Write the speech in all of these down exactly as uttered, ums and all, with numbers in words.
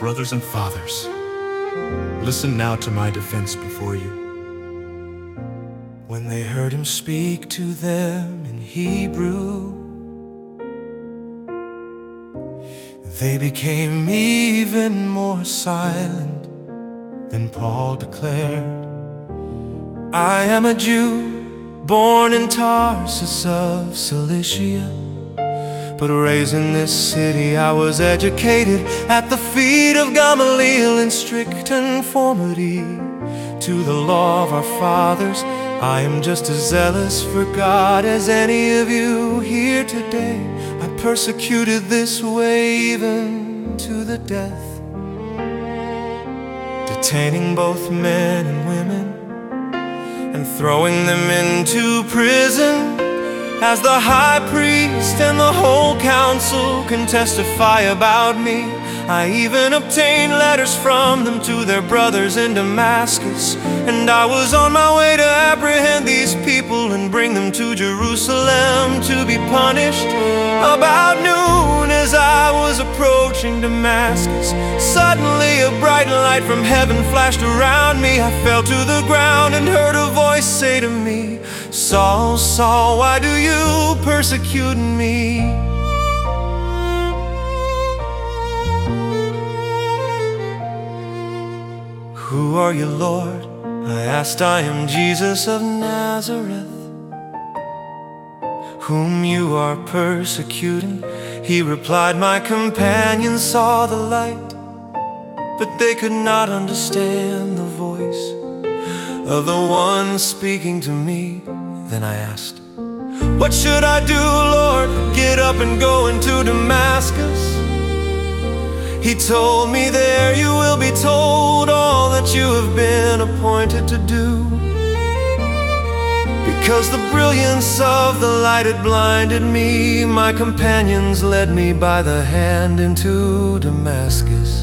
brothers and fathers, listen now to my defense before you. When they heard him speak to them in Hebrew, they became even more silent. Then Paul declared, I am a Jew, born in Tarsus of Cilicia, but raised in this city. I was educated at the feet of Gamaliel in strict conformity to the law of our fathers. I am just as zealous for God as any of you here today. I persecuted this way even to the death, detaining both men and women and throwing them into prison, as the high priest and the whole council can testify about me. I even obtained letters from them to their brothers in Damascus, and I was on my way to apprehend these people and bring them to Jerusalem to be punished. About noon, as I was approaching Damascus, suddenly a bright light from heaven flashed around me. I fell to the ground and heard a voice say to me, Saul, Saul, why do you persecute me? Who are you, Lord? I asked. I am Jesus of Nazareth, whom you are persecuting. He replied, my companions saw the light, but they could not understand the voice of the one speaking to me. Then I asked, what should I do, Lord? Get up and go into Damascus. He told me, there you will be told all that you have been appointed to do. Because the brilliance of the light had blinded me, my companions led me by the hand into Damascus.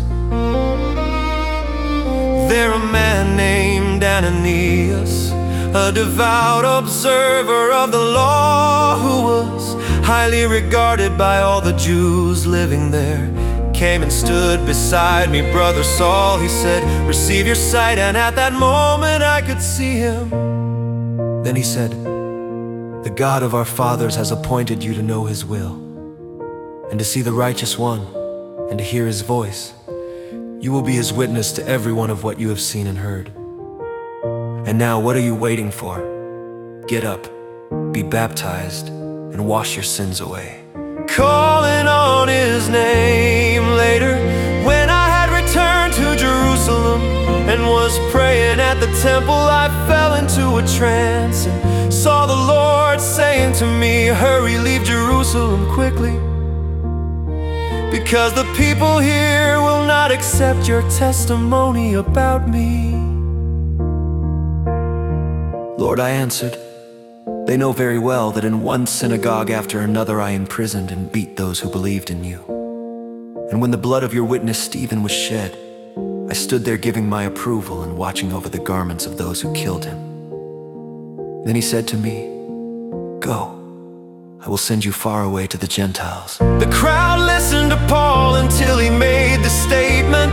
There a man named Ananias, a devout observer of the law, who was highly regarded by all the Jews living there, came and stood beside me. Brother Saul, he said, receive your sight. And at that moment I could see him. Then he said, the God of our fathers has appointed you to know his will, and to see the righteous one, and to hear his voice. You will be his witness to every one of what you have seen and heard. And now what are you waiting for? Get up, be baptized, and wash your sins away. Calling on his name later, when I had returned to Jerusalem and was praying at the temple, I fell into a trance and saw the Lord saying to me, hurry, leave Jerusalem quickly, because the people here will not accept your testimony about me. Lord, I answered, they know very well that in one synagogue after another I imprisoned and beat those who believed in you. And when the blood of your witness Stephen was shed, I stood there giving my approval and watching over the garments of those who killed him. Then he said to me, go, I will send you far away to the Gentiles. The crowd listened to Paul until he made the statement.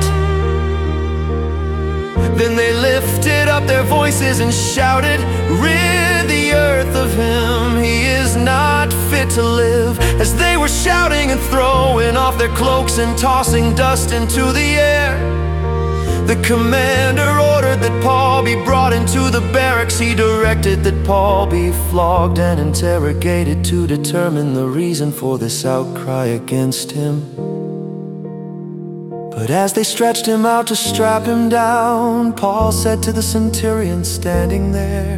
Then they lifted up their voices and shouted, rid the earth of him, he is not fit to live. As they were shouting and throwing off their cloaks and tossing dust into the air, the commander ordered that Paul be brought into the barracks. He directed that Paul be flogged and interrogated to determine the reason for this outcry against him. But as they stretched him out to strap him down, Paul said to the centurion standing there,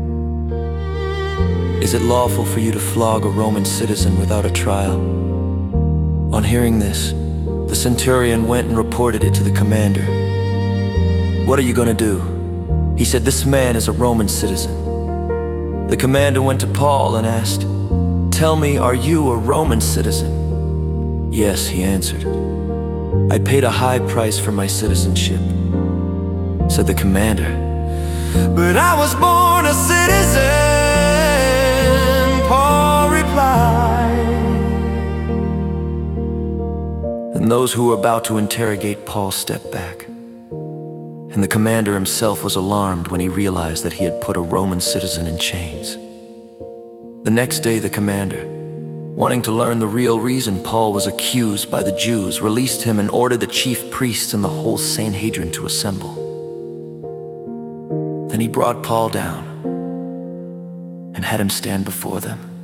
is it lawful for you to flog a Roman citizen without a trial? On hearing this, the centurion went and reported it to the commander. What are you going to do? He said, this man is a Roman citizen. The commander went to Paul and asked, tell me, are you a Roman citizen? Yes, he answered. I paid a high price for my citizenship, said the commander. But I was born a citizen, Paul replied. And And those who were about to interrogate Paul stepped back. And the commander himself was alarmed when he realized that he had put a Roman citizen in chains. The next day, the commander, wanting to learn the real reason Paul was accused by the Jews, released him and ordered the chief priests and the whole Sanhedrin to assemble. Then he brought Paul down and had him stand before them.